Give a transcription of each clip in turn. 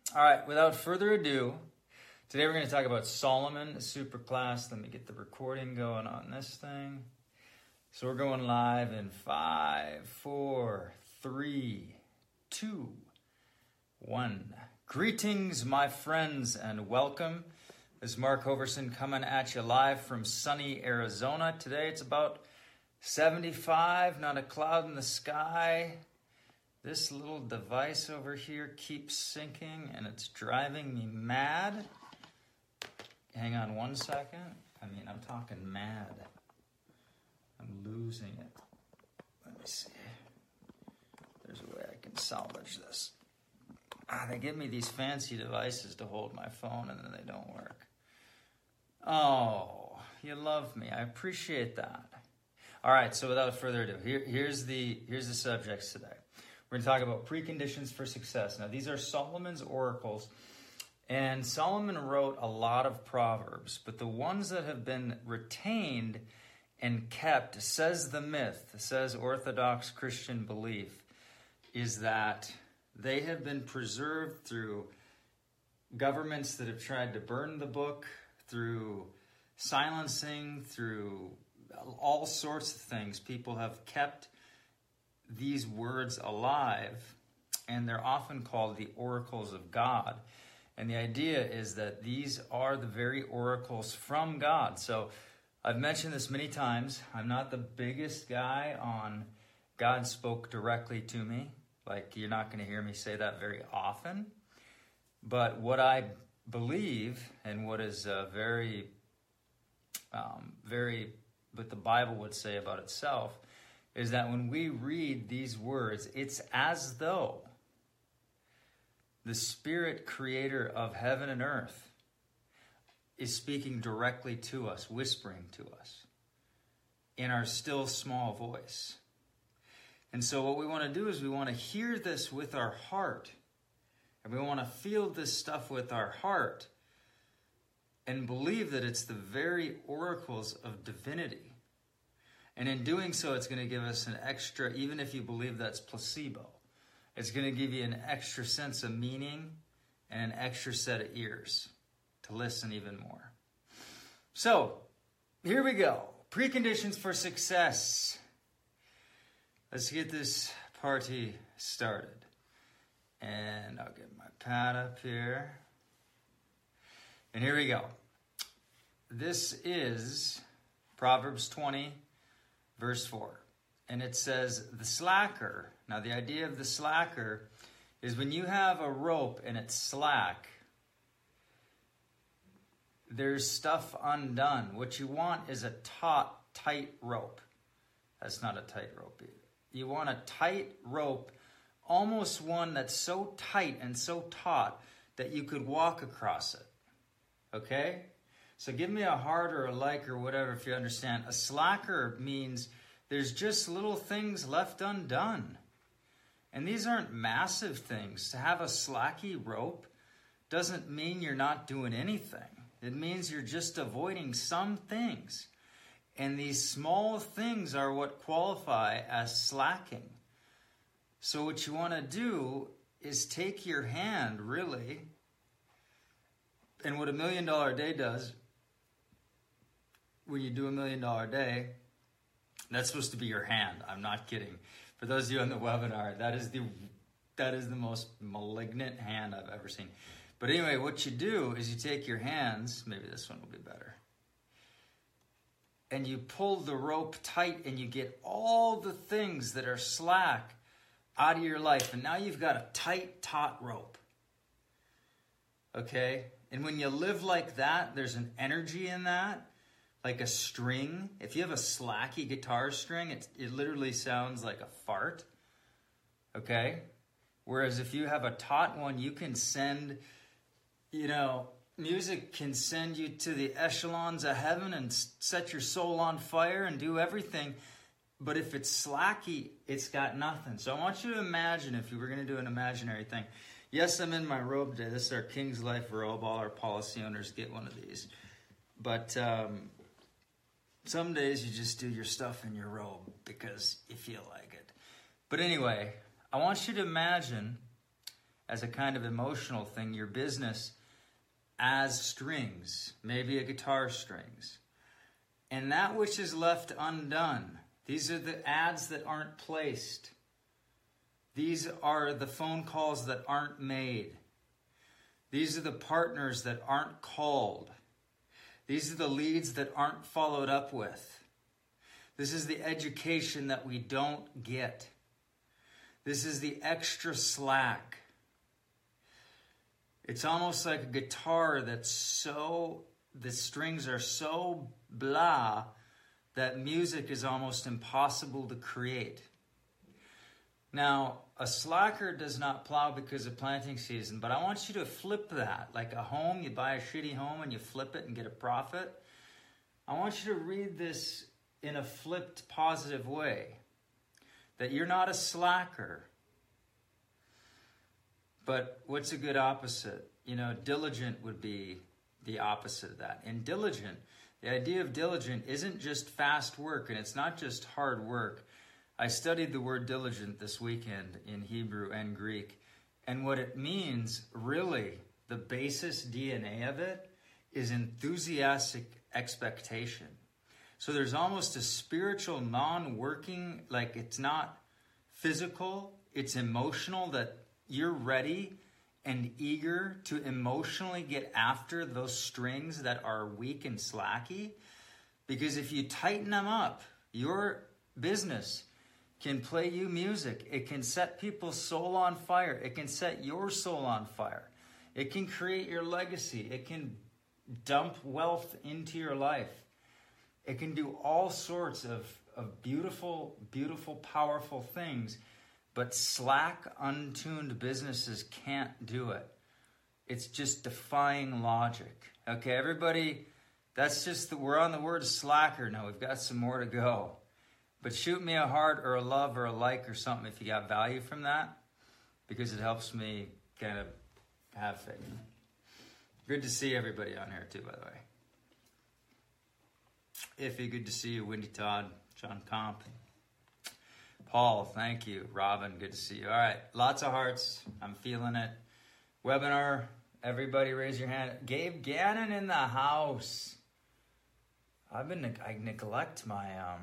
All right, without further ado, today we're going to talk about Solomon, Superclass. Let me get the recording going on this thing. So we're going live in 5, 4, 3, 2, 1. Greetings, my friends, and welcome. This is Mark Hoverson coming at you live from sunny Arizona. Today it's about 75, not a cloud in the sky. This little device over here keeps syncing and it's driving me mad. Hang on one second. I'm talking mad. I'm losing it. Let me see. There's a way I can salvage this. They give me these fancy devices to hold my phone and then they don't work. Oh, you love me. I appreciate that. All right, so without further ado, here's the subjects today. We're going to talk about preconditions for success. Now, these are Solomon's oracles, and Solomon wrote a lot of proverbs, but the ones that have been retained and kept, says the myth, says Orthodox Christian belief, is that they have been preserved through governments that have tried to burn the book, through silencing, through all sorts of things. People have kept these words alive, and they're often called the oracles of God. And the idea is that these are the very oracles from God. So I've mentioned this many times. I'm not the biggest guy on God spoke directly to me. Like, you're not going to hear me say that very often. But what I believe, and what is very what the Bible would say about itself, is that when we read these words, it's as though the Spirit creator of heaven and earth is speaking directly to us, whispering to us in our still small voice. And so what we want to do is we want to hear this with our heart. And we want to feel this stuff with our heart and believe that it's the very oracles of divinity. And in doing so, it's going to give us an extra, even if you believe that's placebo, it's going to give you an extra sense of meaning and an extra set of ears to listen even more. So, here we go. Preconditions for success. Let's get this party started. And I'll get my pad up here. And here we go. This is Proverbs 20, verse 4. And it says, the slacker. Now, the idea of the slacker is when you have a rope and it's slack, there's stuff undone. What you want is a taut, tight rope. That's not a tight rope either. You want a tight rope, almost one that's so tight and so taut that you could walk across it. Okay? So give me a heart or a like or whatever if you understand. A slacker means there's just little things left undone. And these aren't massive things. To have a slacky rope doesn't mean you're not doing anything. It means you're just avoiding some things. And these small things are what qualify as slacking. So what you want to do is take your hand, really, and what $1 million a day does, when you do $1 million a day, that's supposed to be your hand. I'm not kidding. For those of you on the webinar, that is the most malignant hand I've ever seen. But anyway, what you do is you take your hands, maybe this one will be better, and you pull the rope tight and you get all the things that are slack out of your life. And now you've got a tight, taut rope. Okay? And when you live like that, there's an energy in that, like a string. If you have a slacky guitar string, it literally sounds like a fart. Okay? Whereas if you have a taut one, you can send, music can send you to the echelons of heaven and set your soul on fire and do everything. But if it's slacky, it's got nothing. So I want you to imagine, if you were going to do an imaginary thing. Yes, I'm in my robe today. This is our King's Life robe. All our policy owners get one of these. But some days you just do your stuff in your robe because you feel like it. But anyway, I want you to imagine as a kind of emotional thing, your business as strings, maybe a guitar strings. And that which is left undone, these are the ads that aren't placed. These are the phone calls that aren't made. These are the partners that aren't called. These are the leads that aren't followed up with. This is the education that we don't get. This is the extra slack. It's almost like a guitar that's so, the strings are so blah that music is almost impossible to create. Now, a slacker does not plow because of planting season, but I want you to flip that. Like a home, you buy a shitty home and you flip it and get a profit. I want you to read this in a flipped positive way. That you're not a slacker. But what's a good opposite? You know, diligent would be the opposite of that. And diligent, the idea of diligent isn't just fast work, and it's not just hard work. I studied the word diligent this weekend in Hebrew and Greek, and what it means, really, the basis DNA of it is enthusiastic expectation. So there's almost a spiritual non-working, like it's not physical, it's emotional, that you're ready and eager to emotionally get after those strings that are weak and slacky. Because if you tighten them up, your business can play you music. It can set people's soul on fire. It can set your soul on fire. It can create your legacy. It can dump wealth into your life. It can do all sorts of beautiful, beautiful, powerful things. But slack, untuned businesses can't do it. It's just defying logic. Okay, everybody, that's just, we're on the word slacker now. We've got some more to go. But shoot me a heart or a love or a like or something if you got value from that, because it helps me kind of have faith. Good to see everybody on here too, by the way. Iffy, good to see you. Wendy Todd, John Comp. Paul, thank you. Robin, good to see you. All right, lots of hearts. I'm feeling it. Webinar, everybody raise your hand. Gabe Gannon in the house. I neglect my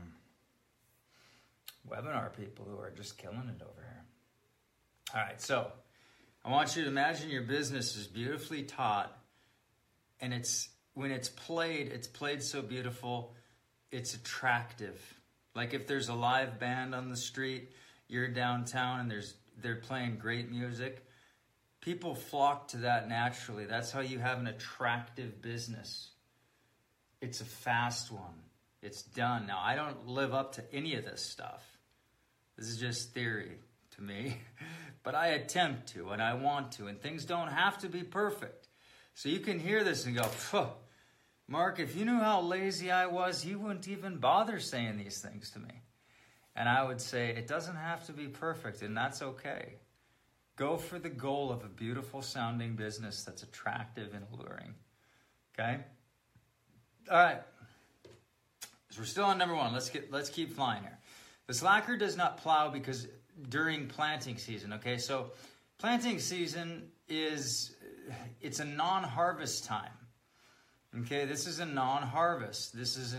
webinar people who are just killing it over here. All right, so I want you to imagine your business is beautifully taught, and when it's played so beautiful, it's attractive. Like if there's a live band on the street, you're downtown and they're playing great music, people flock to that naturally. That's how you have an attractive business. It's a fast one. It's done. Now, I don't live up to any of this stuff. This is just theory to me. But I attempt to, and I want to, and things don't have to be perfect. So you can hear this and go, phew. Mark, if you knew how lazy I was, you wouldn't even bother saying these things to me. And I would say, it doesn't have to be perfect, and that's okay. Go for the goal of a beautiful sounding business that's attractive and alluring. Okay? All right. So we're still on number one. Let's keep flying here. The slacker does not plow because during planting season. Okay, so planting season it's a non-harvest time. Okay, this is a non-harvest. This is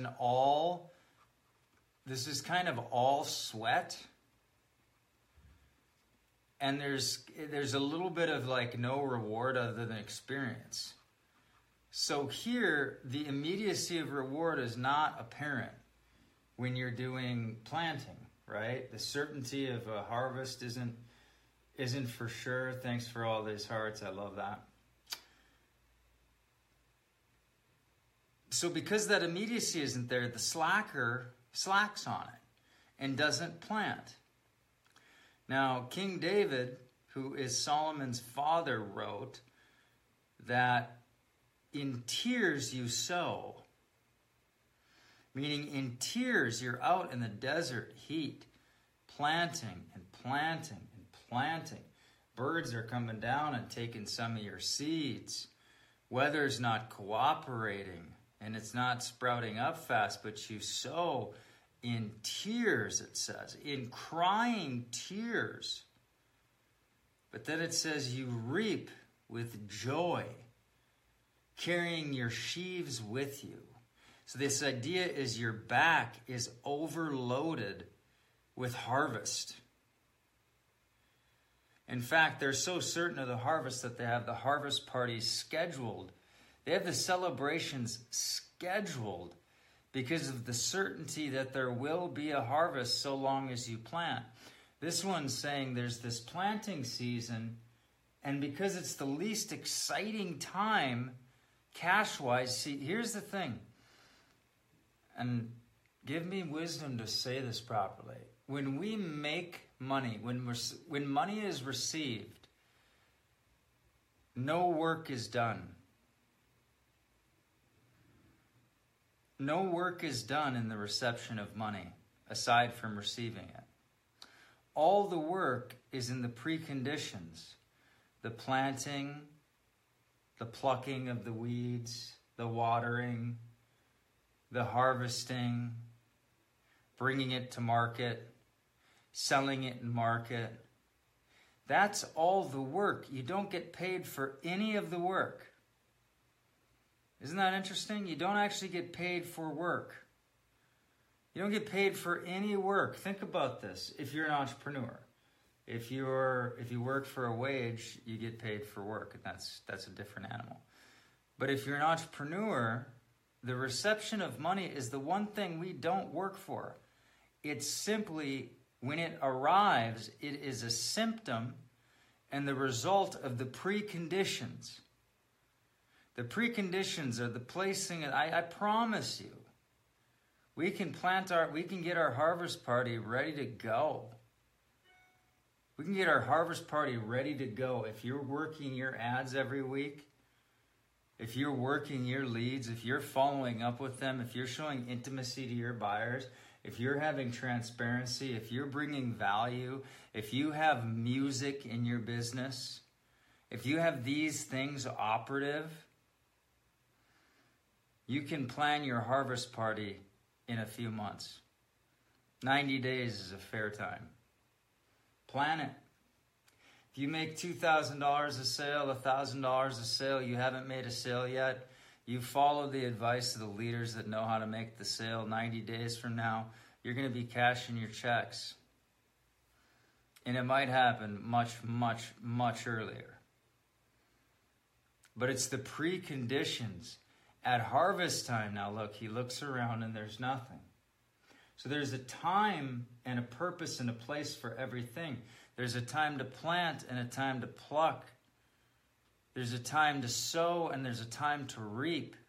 kind of all sweat. And there's a little bit of like no reward other than experience. So here, the immediacy of reward is not apparent when you're doing planting, right? The certainty of a harvest isn't for sure. Thanks for all these hearts. I love that. So because that immediacy isn't there, the slacker slacks on it and doesn't plant. Now, King David, who is Solomon's father, wrote that in tears you sow, meaning in tears you're out in the desert heat, planting and planting and planting. Birds are coming down and taking some of your seeds. Weather's not cooperating. And it's not sprouting up fast, but you sow in tears, it says, in crying tears. But then it says you reap with joy, carrying your sheaves with you. So this idea is your back is overloaded with harvest. In fact, they're so certain of the harvest that they have the harvest parties scheduled. They have the celebrations scheduled because of the certainty that there will be a harvest so long as you plant. This one's saying there's this planting season, and because it's the least exciting time cash-wise, see, here's the thing, and give me wisdom to say this properly. When we make money, when money is received, no work is done. No work is done in the reception of money, aside from receiving it. All the work is in the preconditions, the planting, the plucking of the weeds, the watering, the harvesting, bringing it to market, selling it in market. That's all the work. You don't get paid for any of the work. Isn't that interesting? You don't actually get paid for work. You don't get paid for any work. Think about this. If you're an entrepreneur, if you work for a wage, you get paid for work, and that's a different animal. But if you're an entrepreneur, the reception of money is the one thing we don't work for. It's simply, when it arrives, it is a symptom and the result of the preconditions. The preconditions are the placing. I promise you, we can get our harvest party ready to go. We can get our harvest party ready to go. If you're working your ads every week, if you're working your leads, if you're following up with them, if you're showing intimacy to your buyers, if you're having transparency, if you're bringing value, if you have music in your business, if you have these things operative, you can plan your harvest party in a few months. 90 days is a fair time. Plan it. If you make $2,000 a sale, $1,000 a sale, you haven't made a sale yet, you follow the advice of the leaders that know how to make the sale. 90 days from now, you're going to be cashing your checks. And it might happen much, much, much earlier. But it's the preconditions. At harvest time, now look, he looks around and there's nothing. So there's a time and a purpose and a place for everything. There's a time to plant and a time to pluck. There's a time to sow and there's a time to reap.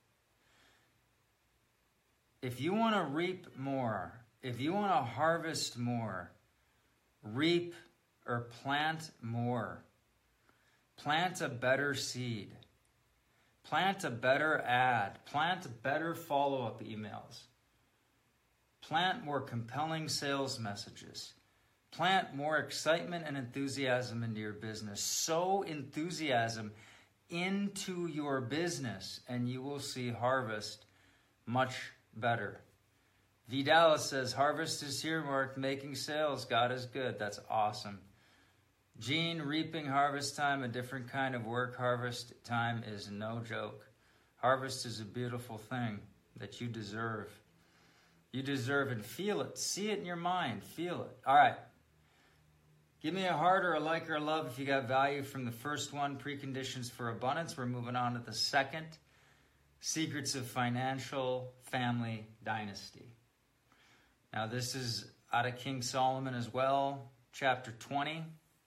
If you want to reap more, if you want to harvest more, reap or plant more. Plant a better seed. Plant a better ad. Plant better follow-up emails. Plant more compelling sales messages. Plant more excitement and enthusiasm into your business. Sow enthusiasm into your business, and you will see harvest much better. Vidal says, harvest is here, Mark. Making sales. God is good. That's awesome. Gene, reaping harvest time, a different kind of work. Harvest time is no joke. Harvest is a beautiful thing that you deserve. You deserve and feel it. See it in your mind. Feel it. All right. Give me a heart or a like or a love if you got value from the first one, preconditions for abundance. We're moving on to the second, secrets of financial family dynasty. Now this is out of King Solomon as well, chapter 20.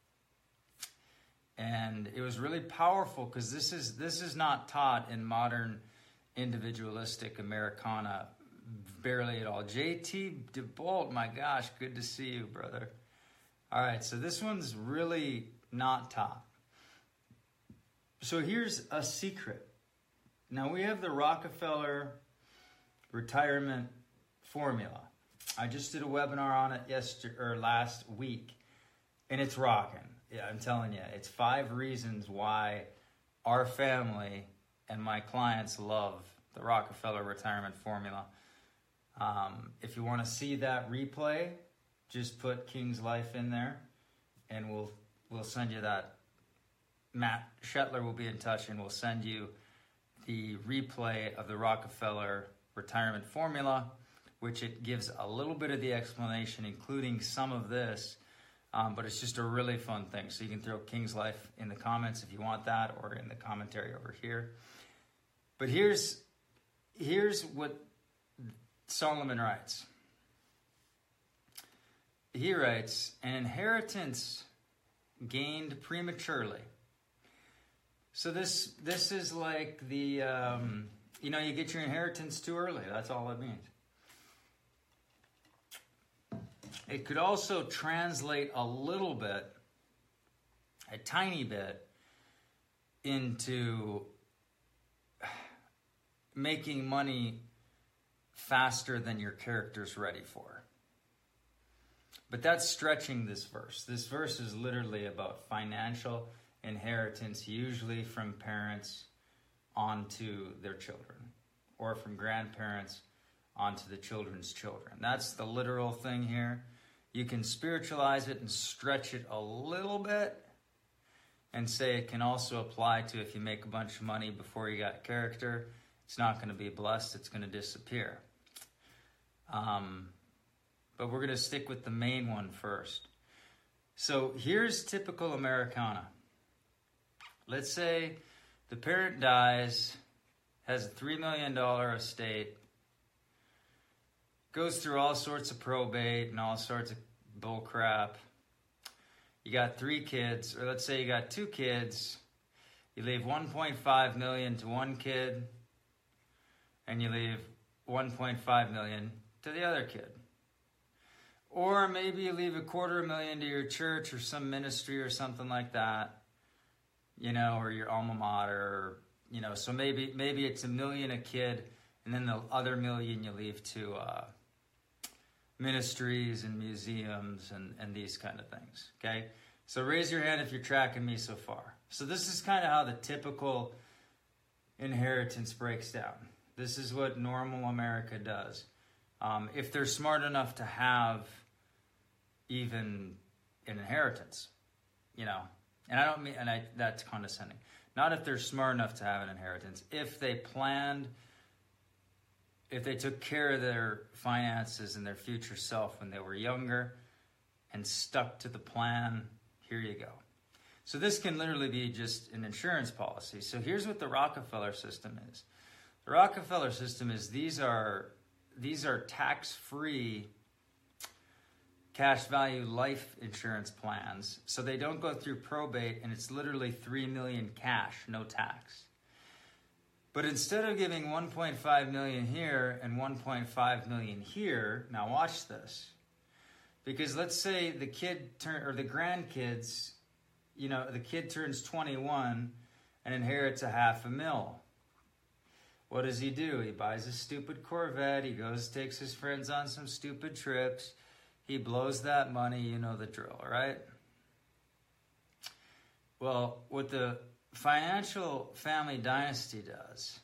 And it was really powerful because this is not taught in modern individualistic Americana barely at all. J.T. DeBolt, my gosh, good to see you, brother. All right, so this one's really not taught. So here's a secret. Now we have the Rockefeller retirement formula. I just did a webinar on it last week, and it's rocking. Yeah, I'm telling you, it's 5 reasons why our family and my clients love the Rockefeller retirement formula. If you want to see that replay, just put King's Life in there, and we'll send you that. Matt Shetler will be in touch and we'll send you the replay of the Rockefeller retirement formula, which it gives a little bit of the explanation, including some of this, but it's just a really fun thing. So you can throw King's Life in the comments if you want that, or in the commentary over here. But here's what Solomon writes. He writes, an inheritance gained prematurely. So this is like the, you get your inheritance too early. That's all it means. It could also translate a little bit, a tiny bit, into making money faster than your character's ready for. But that's stretching this verse. This verse is literally about financial inheritance, usually from parents onto their children, or from grandparents onto the children's children. That's the literal thing here. You can spiritualize it and stretch it a little bit and say it can also apply to if you make a bunch of money before you got character, it's not going to be blessed, it's going to disappear. But we're going to stick with the main one first. So here's typical Americana. Let's say the parent dies, has a $3 million estate, goes through all sorts of probate and all sorts of bull crap. You got 3 kids, or let's say you got 2 kids. You leave $1.5 million to one kid, and you leave $1.5 million to the other kid. Or maybe you leave $250,000 to your church or some ministry or something like that, or your alma mater, so maybe it's $1 million a kid, and then the other $1 million you leave to ministries and museums and these kind of things, okay? So raise your hand if you're tracking me so far. So this is kind of how the typical inheritance breaks down. This is what normal America does. If they're smart enough to have even an inheritance, and I don't mean, that's condescending. Not if they're smart enough to have an inheritance. If they took care of their finances and their future self when they were younger and stuck to the plan, here you go. So this can literally be just an insurance policy. So here's what the Rockefeller system is. The Rockefeller system is these are tax-free cash value life insurance plans. So they don't go through probate, and it's literally $3 million cash, no tax. But instead of giving $1.5 million here and $1.5 million here, now watch this. Because let's say the kid or the grandkids, the kid turns 21 and inherits $500,000. What does he do? He buys a stupid Corvette. He goes, takes his friends on some stupid trips. He blows that money. You know the drill, right? Well, what the financial family dynasty does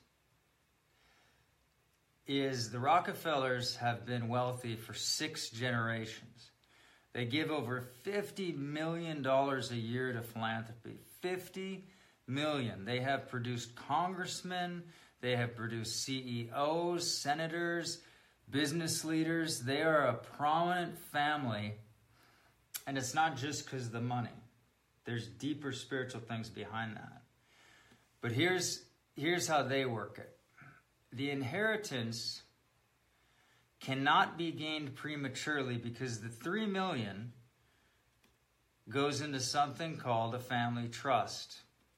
is the Rockefellers have been wealthy for 6 generations. They give over $50 million a year to philanthropy. $50 million. They have produced congressmen. They have produced CEOs, senators, business leaders. They are a prominent family. And it's not just because of the money. There's deeper spiritual things behind that. But here's how they work it. The inheritance cannot be gained prematurely because the $3 million goes into something called a family trust.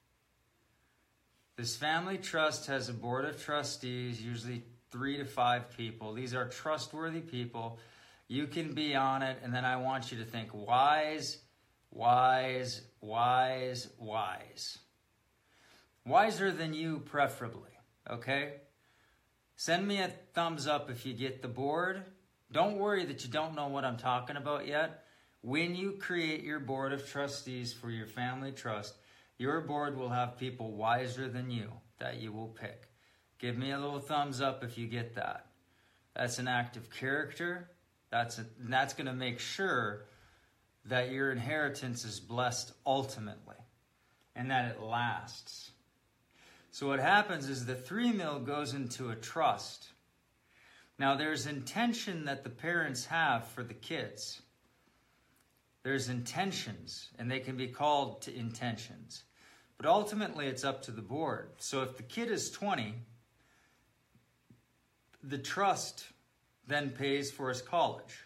This family trust has a board of trustees, usually 3 to 5 people. These are trustworthy people. You can be on it, and then I want you to think wise, wise, wise, wise. Wiser than you, preferably, okay? Send me a thumbs up if you get the board. Don't worry that you don't know what I'm talking about yet. When you create your board of trustees for your family trust, your board will have people wiser than you that you will pick. Give me a little thumbs up if you get that. That's an act of character. That's going to make sure that your inheritance is blessed ultimately and that it lasts. So what happens is the 3 mil goes into a trust. Now there's intention that the parents have for the kids. There's intentions, and they can be called to intentions. But ultimately it's up to the board. So if the kid is 20, the trust then pays for his college.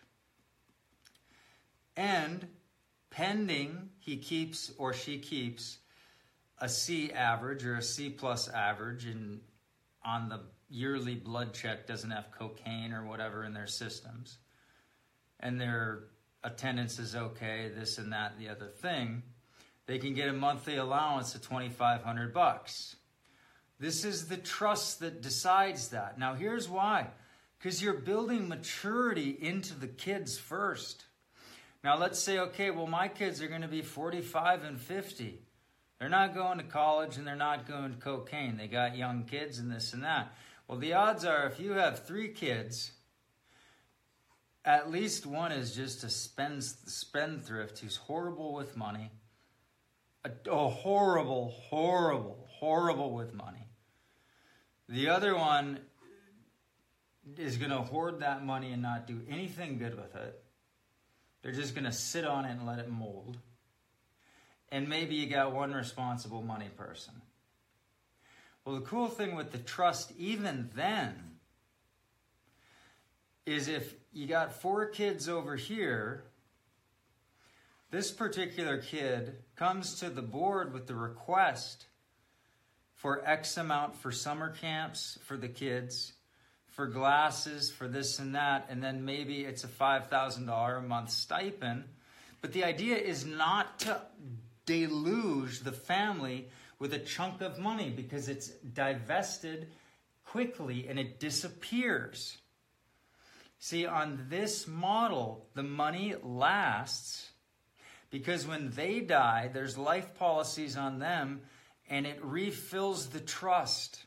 And pending he keeps or she keeps a C average or a C plus average and on the yearly blood check doesn't have cocaine or whatever in their systems, and their attendance is okay, this and that and the other thing, they can get a monthly allowance of $2,500. This is the trust that decides that. Now here's why. Because you're building maturity into the kids first. Now let's say, okay, well my kids are going to be 45 and 50. They're not going to college and they're not going to cocaine. They got young kids and this and that. Well, the odds are if you have 3 kids, at least one is just a spendthrift who's horrible with money. Horrible with money. The other one is going to hoard that money and not do anything good with it. They're just going to sit on it and let it mold. And maybe you got one responsible money person. Well, the cool thing with the trust, even then, is if you got 4 kids over here, this particular kid comes to the board with the request for X amount for summer camps for the kids, for glasses, for this and that, and then maybe it's a $5,000 a month stipend. But the idea is not to deluge the family with a chunk of money because it's divested quickly and it disappears. See, on this model, the money lasts because when they die, there's life policies on them and it refills the trust.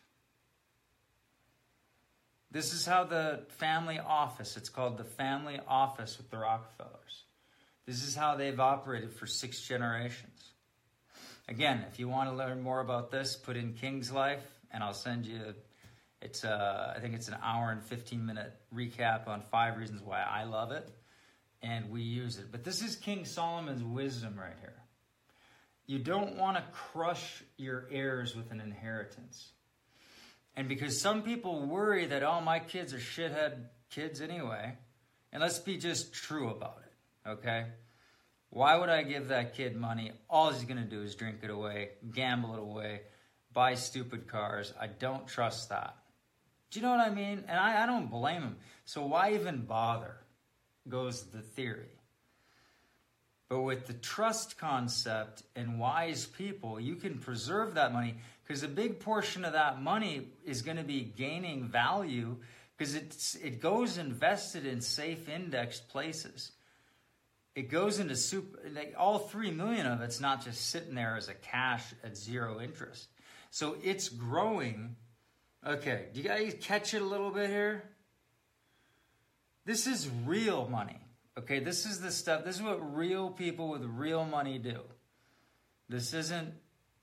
This is how the family office, it's called the family office with the Rockefellers. This is how they've operated for 6 generations. Again, if you want to learn more about this, put in King's Life, and I'll send you, I think it's an hour and 15-minute recap on 5 reasons why I love it, and we use it. But this is King Solomon's wisdom right here. You don't want to crush your heirs with an inheritance. And because some people worry that, oh, my kids are shithead kids anyway, and let's be just true about it, okay? Why would I give that kid money? All he's going to do is drink it away, gamble it away, buy stupid cars. I don't trust that. Do you know what I mean? And I don't blame him. So why even bother, goes the theory. But with the trust concept and wise people, you can preserve that money because a big portion of that money is going to be gaining value because it goes invested in safe indexed places. It goes into all 3 million of it's not just sitting there as a cash at 0 interest. So it's growing. Okay, do you guys catch it a little bit here? This is real money. Okay, this is the stuff, this is what real people with real money do. This isn't,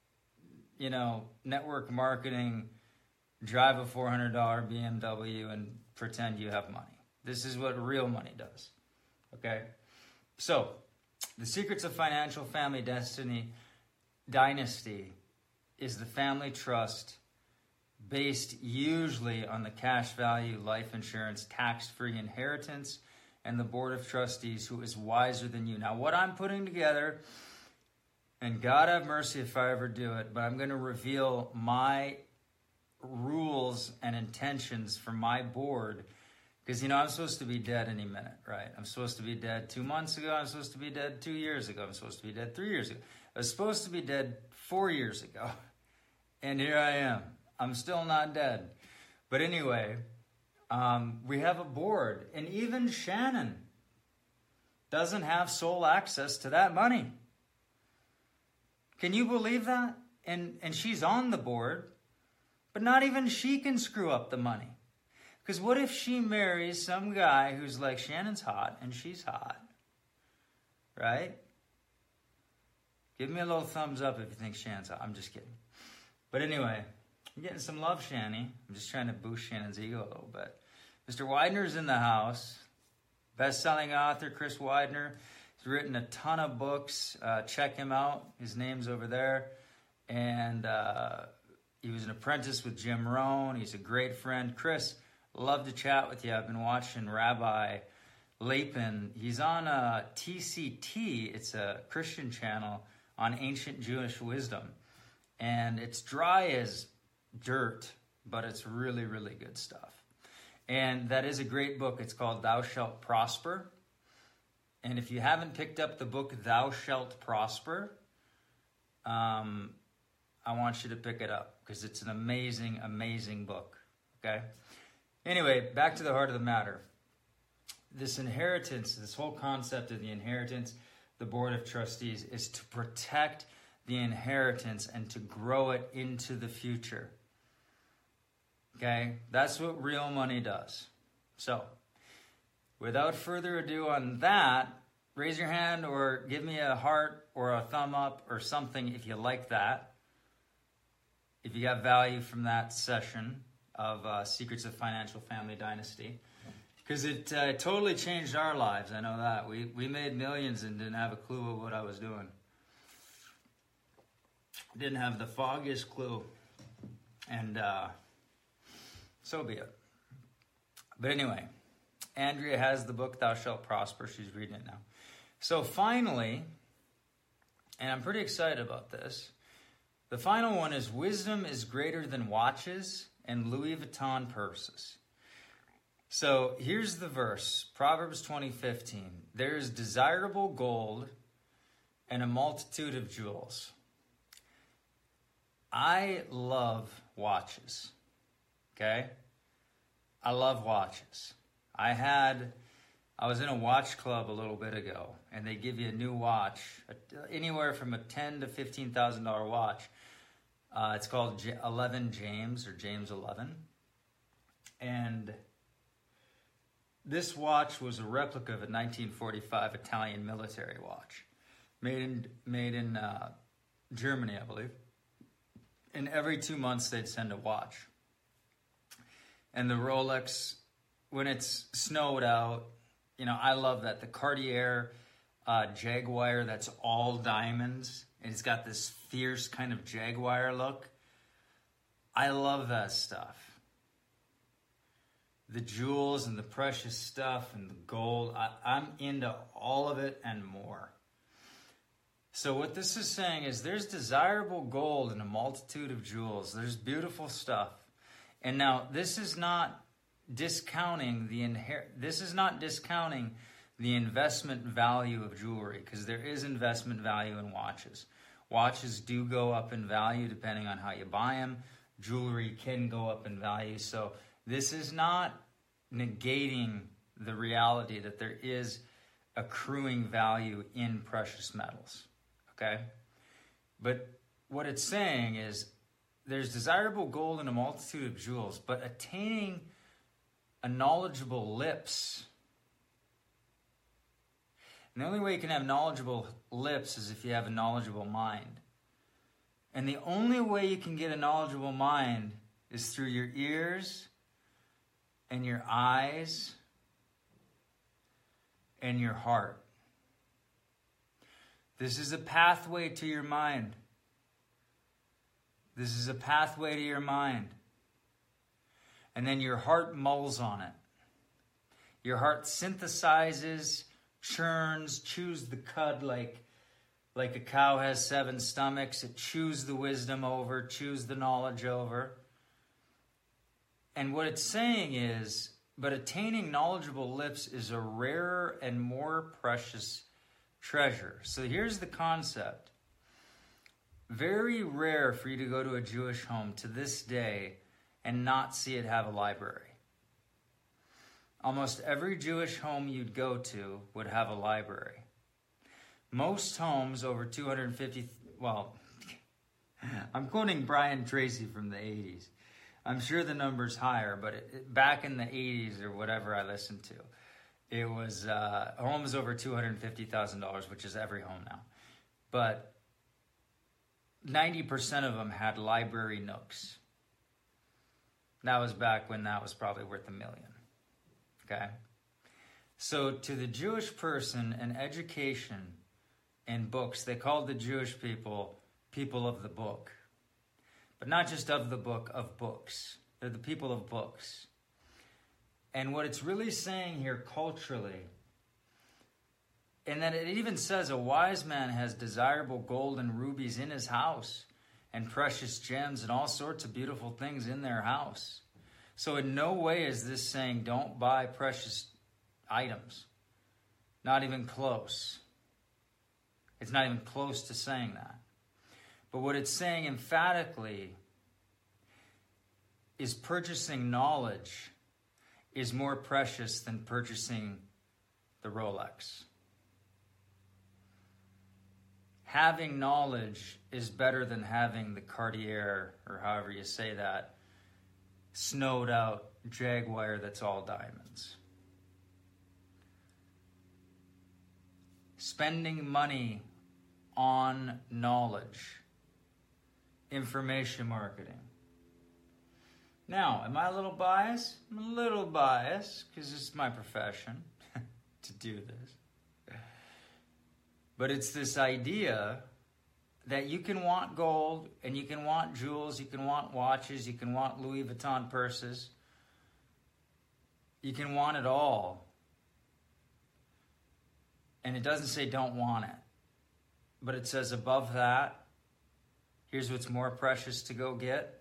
network marketing, drive a $400 BMW and pretend you have money. This is what real money does. Okay? So, the secrets of financial family dynasty is the family trust based usually on the cash value, life insurance, tax-free inheritance, and the board of trustees who is wiser than you. Now, what I'm putting together, and God have mercy if I ever do it, but I'm going to reveal my rules and intentions for my board. Because, I'm supposed to be dead any minute, right? I'm supposed to be dead 2 months ago. I'm supposed to be dead 2 years ago. I'm supposed to be dead 3 years ago. I was supposed to be dead 4 years ago. And here I am. I'm still not dead. But anyway, we have a board. And even Shannon doesn't have sole access to that money. Can you believe that? And she's on the board. But not even she can screw up the money. Because what if she marries some guy who's like, Shannon's hot and she's hot, right? Give me a little thumbs up if you think Shannon's hot. I'm just kidding. But anyway, I'm getting some love, Shanny. I'm just trying to boost Shannon's ego a little bit. Mr. Widener's in the house. Best-selling author, Chris Widener. He's written a ton of books. Check him out. His name's over there. And he was an apprentice with Jim Rohn. He's a great friend. Chris, love to chat with you. I've been watching Rabbi Lapin. He's on TCT. It's a Christian channel on ancient Jewish wisdom. And it's dry as dirt, but it's really, really good stuff. And that is a great book. It's called Thou Shalt Prosper. And if you haven't picked up the book Thou Shalt Prosper, I want you to pick it up because it's an amazing, amazing book. Okay? Anyway, back to the heart of the matter. This inheritance, this whole concept of the inheritance, the board of trustees, is to protect the inheritance and to grow it into the future. Okay? That's what real money does. So, without further ado on that, raise your hand or give me a heart or a thumb up or something if you like that. If you got value from that session of Secrets of Financial Family Dynasty. Because it totally changed our lives, I know that. We made millions and didn't have a clue of what I was doing. Didn't have the foggiest clue. And so be it. But anyway, Andrea has the book, Thou Shalt Prosper. She's reading it now. So finally, and I'm pretty excited about this, the final one is Wisdom is Greater Than Watches and Louis Vuitton Purses. So here's the verse, Proverbs 20:15. There is desirable gold and a multitude of jewels. I love watches, okay? I love watches. I was in a watch club a little bit ago, and they give you a new watch, anywhere from a $10,000 to $15,000 watch. It's called 11 James, or James 11. And this watch was a replica of a 1945 Italian military watch, made in Germany, I believe. And every 2 months they'd send a watch. And the Rolex, when it's snowed out, I love that. The Cartier Jaguar that's all diamonds. And it's got this fierce kind of Jaguar look. I love that stuff. The jewels and the precious stuff and the gold. I'm into all of it and more. So what this is saying is there's desirable gold and a multitude of jewels. There's beautiful stuff. And now this is not discounting the investment value of jewelry, because there is investment value in watches. Watches do go up in value depending on how you buy them. Jewelry can go up in value. So this is not negating the reality that there is accruing value in precious metals. Okay? But what it's saying is there's desirable gold and a multitude of jewels, but attaining a knowledgeable lips. And the only way you can have knowledgeable lips is if you have a knowledgeable mind. And the only way you can get a knowledgeable mind is through your ears and your eyes and your heart. This is a pathway to your mind. This is a pathway to your mind. And then your heart mulls on it. Your heart synthesizes, churns, chews the cud like a cow has 7 stomachs. It chews the wisdom over, chews the knowledge over. And what it's saying is, but attaining knowledgeable lips is a rarer and more precious treasure. So here's the concept. Very rare for you to go to a Jewish home to this day and not see it have a library. Almost every Jewish home you'd go to would have a library. Most homes over 250, well, I'm quoting Brian Tracy from the 80s. I'm sure the number's higher, but back in the 80s or whatever I listened to, It was, a home was over $250,000, which is every home now. But 90% of them had library nooks. That was back when that was probably worth $1 million. Okay? So to the Jewish person, an education and books, they called the Jewish people of the book. But not just of the book, of books. They're the people of books. And what it's really saying here culturally, and that it even says a wise man has desirable gold and rubies in his house and precious gems and all sorts of beautiful things in their house. So in no way is this saying don't buy precious items. Not even close. It's not even close to saying that. But what it's saying emphatically is purchasing knowledge is more precious than purchasing the Rolex. Having knowledge is better than having the Cartier, or however you say that, snowed out Jaguar that's all diamonds. Spending money on knowledge, information marketing. Now, am I a little biased? I'm a little biased because it's my profession to do this. But it's this idea that you can want gold and you can want jewels, you can want watches, you can want Louis Vuitton purses. You can want it all. And it doesn't say don't want it. But it says above that, here's what's more precious to go get.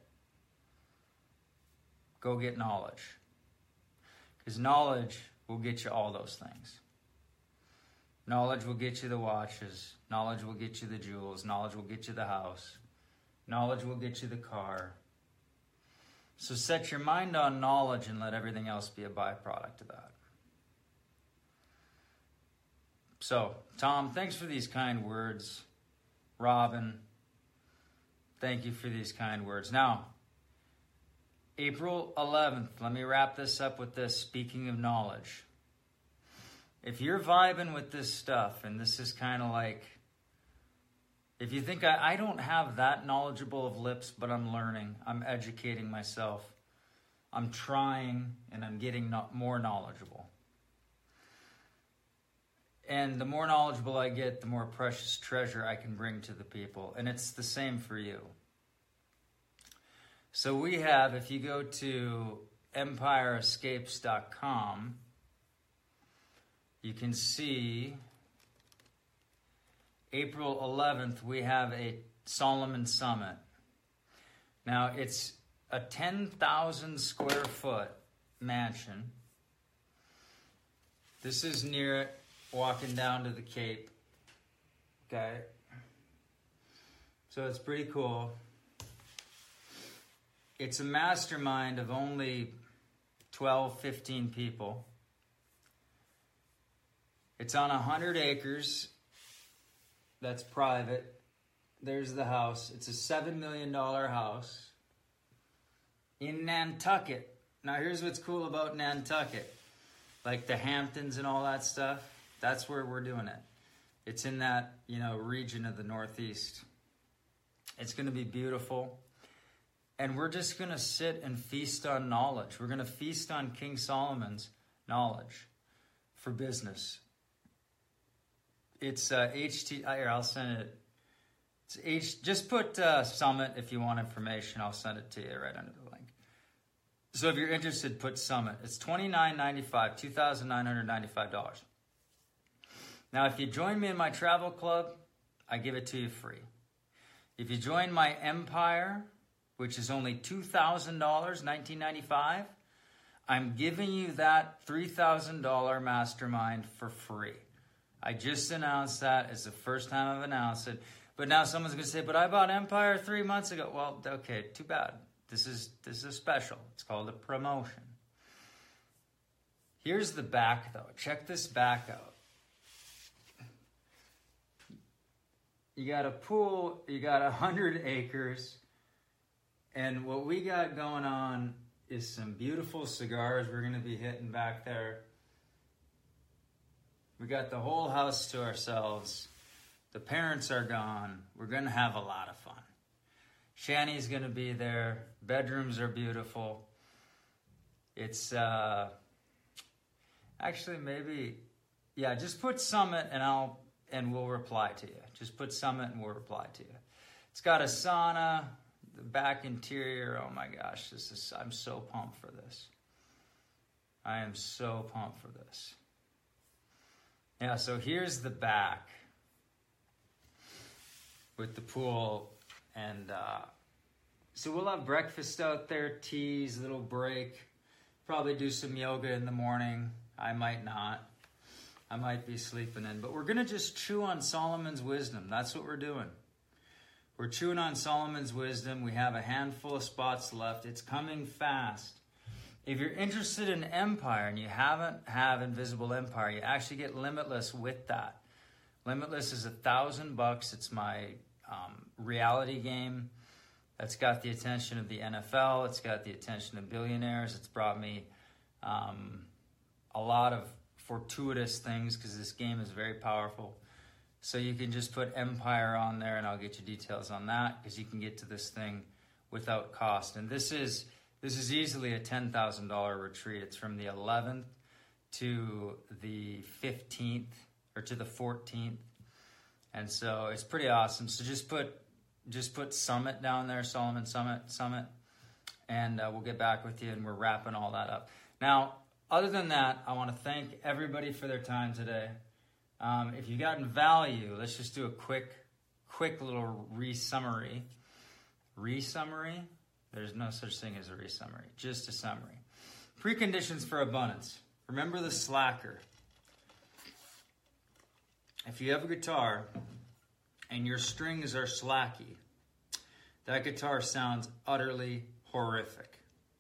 Go get knowledge. Because knowledge will get you all those things. Knowledge will get you the watches. Knowledge will get you the jewels. Knowledge will get you the house. Knowledge will get you the car. So set your mind on knowledge and let everything else be a byproduct of that. So, Tom, thanks for these kind words. Robin, thank you for these kind words. Now, April 11th, let me wrap this up with this, speaking of knowledge. If you're vibing with this stuff, and this is kind of like, if you think I don't have that knowledgeable of lips, but I'm learning, I'm educating myself, I'm trying, and I'm getting more knowledgeable. And the more knowledgeable I get, the more precious treasure I can bring to the people. And it's the same for you. So we have, if you go to empireescapes.com, you can see April 11th, we have a Solomon Summit. Now, it's a 10,000 square foot mansion. This is near it, walking down to the Cape. Okay. So it's pretty cool. It's a mastermind of only 12, 15 people. It's on 100 acres. That's private. There's the house. It's a $7 million house in Nantucket. Now, here's what's cool about Nantucket. Like the Hamptons and all that stuff. That's where we're doing it. It's in that, region of the Northeast. It's going to be beautiful. And we're just going to sit and feast on knowledge. We're going to feast on King Solomon's knowledge for business. It's here, I'll send it. Just put Summit if you want information. I'll send it to you right under the link. So if you're interested, put Summit. It's $29.95, $2,995. Now, if you join me in my travel club, I give it to you free. If you join my Empire, which is only $2,000, $19.95, I'm giving you that $3,000 mastermind for free. I just announced that. It's the first time I've announced it. But now someone's going to say, but I bought Empire 3 months ago. Well, okay, too bad. This is a special. It's called a promotion. Here's the back, though. Check this back out. You got a pool. You got 100 acres. And what we got going on is some beautiful cigars we're going to be hitting back there. We got the whole house to ourselves. The parents are gone. We're going to have a lot of fun. Shani's going to be there. Bedrooms are beautiful. It's actually maybe, yeah, just put Summit and we'll reply to you. Just put Summit and we'll reply to you. It's got a sauna, the back interior. Oh my gosh, I'm so pumped for this. I am so pumped for this. Yeah, so here's the back with the pool, and so we'll have breakfast out there, teas, little break, probably do some yoga in the morning. I might not. I might be sleeping in, but we're going to just chew on Solomon's wisdom. That's what we're doing. We're chewing on Solomon's wisdom. We have a handful of spots left. It's coming fast. If you're interested in Empire and you haven't have Invisible Empire, you actually get Limitless with that. Limitless is $1,000. It's my reality game that's got the attention of the NFL. It's got the attention of billionaires. It's brought me a lot of fortuitous things because this game is very powerful. So you can just put Empire on there and I'll get you details on that because you can get to this thing without cost. And this is easily a $10,000 retreat. It's from the 11th to the 15th or to the 14th. And so it's pretty awesome. So just put Summit down there, Solomon Summit, and we'll get back with you, and we're wrapping all that up. Now, other than that, I want to thank everybody for their time today. If you've gotten value, let's just do a quick little re-summary. Re-summary? There's no such thing as a re-summary, just a summary. Preconditions for abundance. Remember the slacker. If you have a guitar and your strings are slacky, that guitar sounds utterly horrific.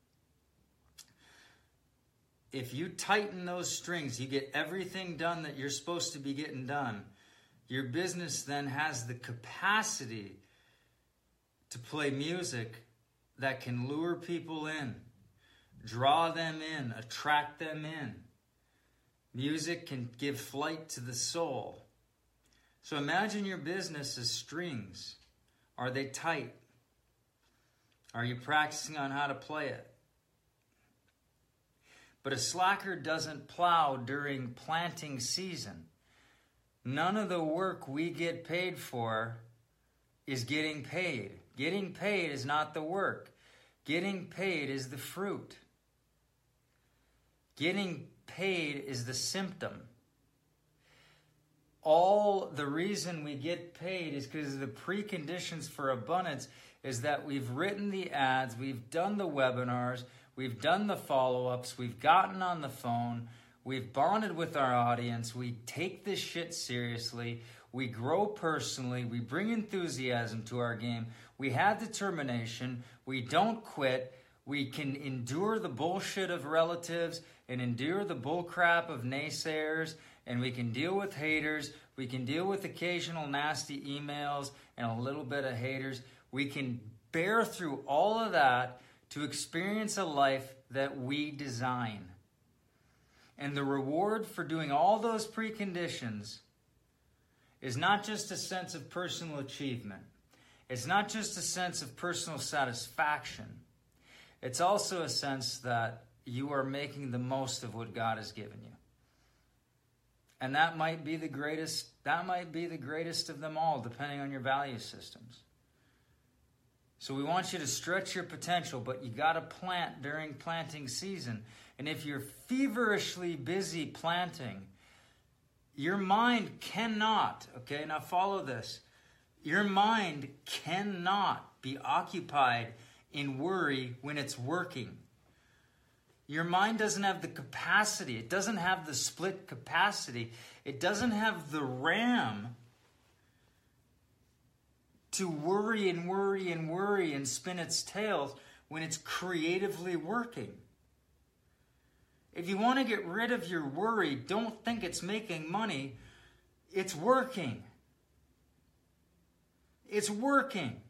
If you tighten those strings, you get everything done that you're supposed to be getting done. Your business then has the capacity to play music that can lure people in, draw them in, attract them in. Music can give flight to the soul. So imagine your business as strings. Are they tight? Are you practicing on how to play it? But a slacker doesn't plow during planting season. None of the work we get paid for is getting paid. Getting paid is not the work. Getting paid is the fruit. Getting paid is the symptom. All the reason we get paid is because the preconditions for abundance is that we've written the ads, we've done the webinars, we've done the follow-ups, we've gotten on the phone, we've bonded with our audience, we take this shit seriously, we grow personally, we bring enthusiasm to our game, we have determination, we don't quit, we can endure the bullshit of relatives and endure the bullcrap of naysayers, and we can deal with haters, we can deal with occasional nasty emails and a little bit of haters. We can bear through all of that to experience a life that we design. And the reward for doing all those preconditions is not just a sense of personal achievement. It's not just a sense of personal satisfaction. It's also a sense that you are making the most of what God has given you. And that might be the greatest of them all, depending on your value systems. So we want you to stretch your potential, but you got to plant during planting season. And if you're feverishly busy planting, your mind cannot, okay, now follow this. Your mind cannot be occupied in worry when it's working. Your mind doesn't have the capacity. It doesn't have the split capacity. It doesn't have the RAM to worry and worry and worry and spin its tails when it's creatively working. If you want to get rid of your worry, don't think it's making money. It's working. It's working.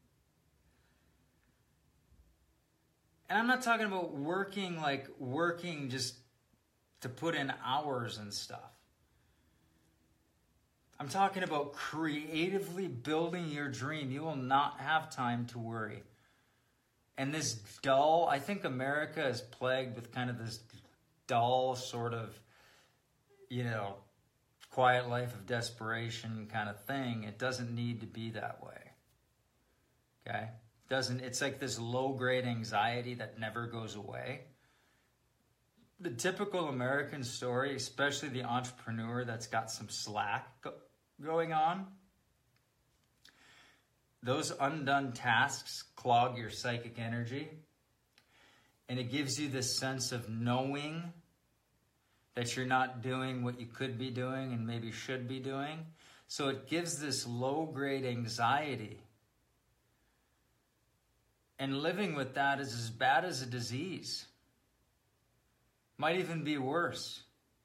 And I'm not talking about working just to put in hours and stuff. I'm talking about creatively building your dream. You will not have time to worry. And this dull, I think America is plagued with kind of this dull sort of, quiet life of desperation kind of thing. It doesn't need to be that way. Okay? It's like this low-grade anxiety that never goes away. The typical American story, especially the entrepreneur that's got some slack going on, those undone tasks clog your psychic energy, and it gives you this sense of knowing that you're not doing what you could be doing and maybe should be doing. So it gives this low-grade anxiety. And living with that is as bad as a disease. Might even be worse.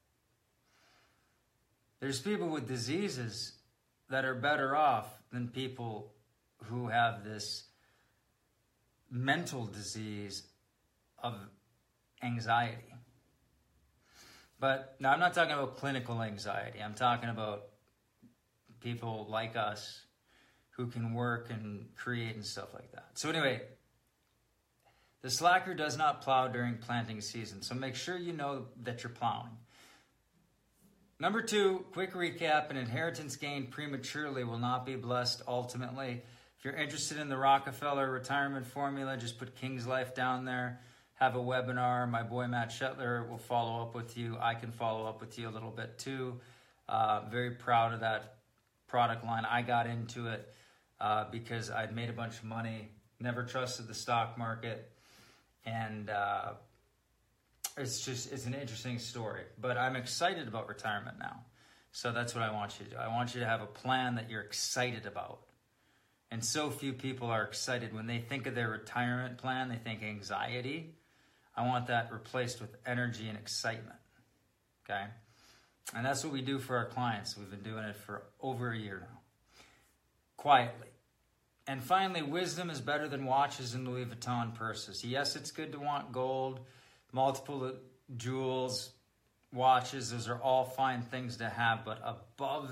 There's people with diseases that are better off than people who have this mental disease of anxiety. But now I'm not talking about clinical anxiety. I'm talking about people like us who can work and create and stuff like that. So anyway, the slacker does not plow during planting season, so make sure you know that you're plowing. Number 2, quick recap: an inheritance gained prematurely will not be blessed ultimately. If you're interested in the Rockefeller retirement formula, just put King's Life down there. Have a webinar. My boy Matt Shetler will follow up with you. I can follow up with you a little bit too. Very proud of that product line. I got into it because I'd made a bunch of money, never trusted the stock market. And it's an interesting story. But I'm excited about retirement now. So that's what I want you to do. I want you to have a plan that you're excited about. And so few people are excited. When they think of their retirement plan, they think anxiety. I want that replaced with energy and excitement. Okay? And that's what we do for our clients. We've been doing it for over a year now. Quietly. And finally, wisdom is better than watches and Louis Vuitton purses. Yes, it's good to want gold, multiple jewels, watches. Those are all fine things to have. But above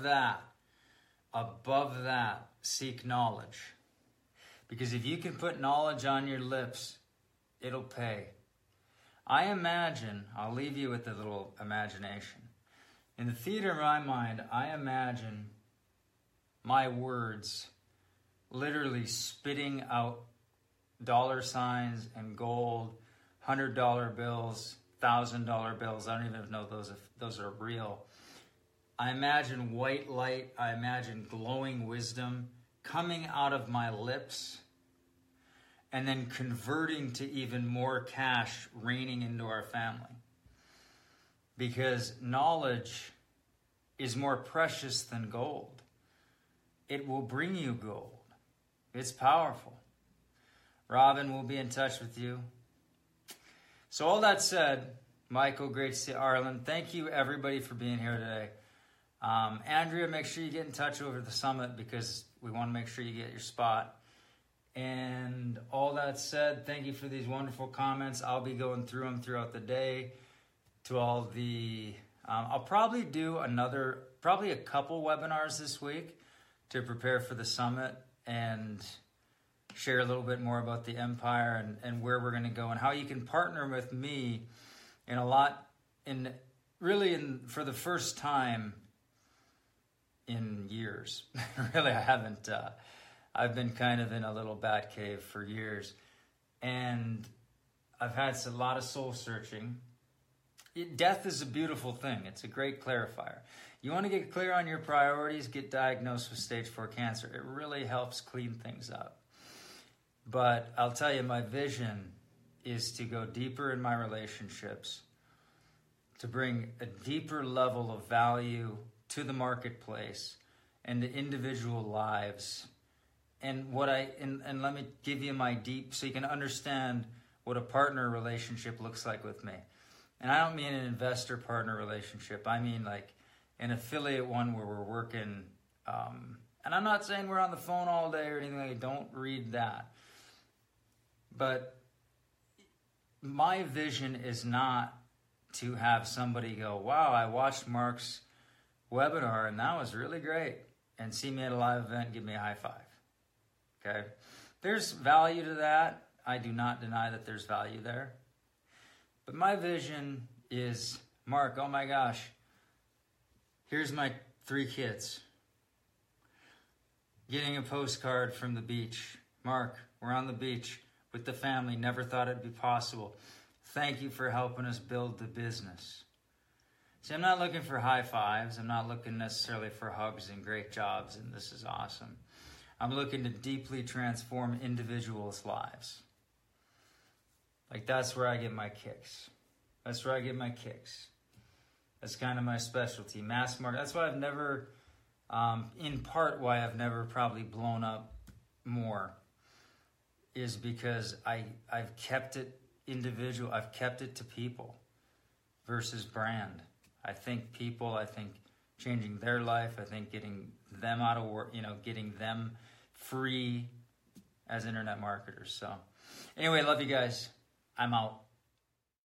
that, seek knowledge. Because if you can put knowledge on your lips, it'll pay. I imagine, I'll leave you with a little imagination. In the theater of my mind, I imagine my words literally spitting out dollar signs and gold, $100 bills, $1,000 bills. I don't even know if those are real. I imagine white light. I imagine glowing wisdom coming out of my lips and then converting to even more cash raining into our family. Because knowledge is more precious than gold. It will bring you gold. It's powerful. Robin will be in touch with you. So all that said, Michael, great to see Arlen. Thank you everybody for being here today. Andrea, make sure you get in touch over the summit because we want to make sure you get your spot. And all that said, thank you for these wonderful comments. I'll be going through them throughout the day to all the... I'll probably do a couple webinars this week to prepare for the summit and share a little bit more about the empire and where we're going to go and how you can partner with me for the first time in years. Really, I haven't. I've been kind of in a little bat cave for years, and I've had a lot of soul searching. Death is a beautiful thing. It's a great clarifier. You want to get clear on your priorities, get diagnosed with stage 4 cancer. It really helps clean things up. But I'll tell you, my vision is to go deeper in my relationships, to bring a deeper level of value to the marketplace and to individual lives. And and let me give you my deep, so you can understand what a partner relationship looks like with me. And I don't mean an investor-partner relationship. I mean like an affiliate one where we're working. And I'm not saying we're on the phone all day or anything like that. Don't read that. But my vision is not to have somebody go, wow, I watched Mark's webinar, and that was really great. And see me at a live event, give me a high five. Okay? There's value to that. I do not deny that there's value there. But my vision is, Mark, oh my gosh, here's my 3 kids getting a postcard from the beach. Mark, we're on the beach with the family. Never thought it'd be possible. Thank you for helping us build the business. See, I'm not looking for high fives. I'm not looking necessarily for hugs and great jobs and this is awesome. I'm looking to deeply transform individuals' lives. Like, that's where I get my kicks. That's where I get my kicks. That's kind of my specialty. Mass market. That's why I've never, in part why I've never probably blown up more, is because I've kept it individual. I've kept it to people versus brand. I think people, I think changing their life, I think getting them out of work, getting them free as internet marketers. So anyway, love you guys. I'm out.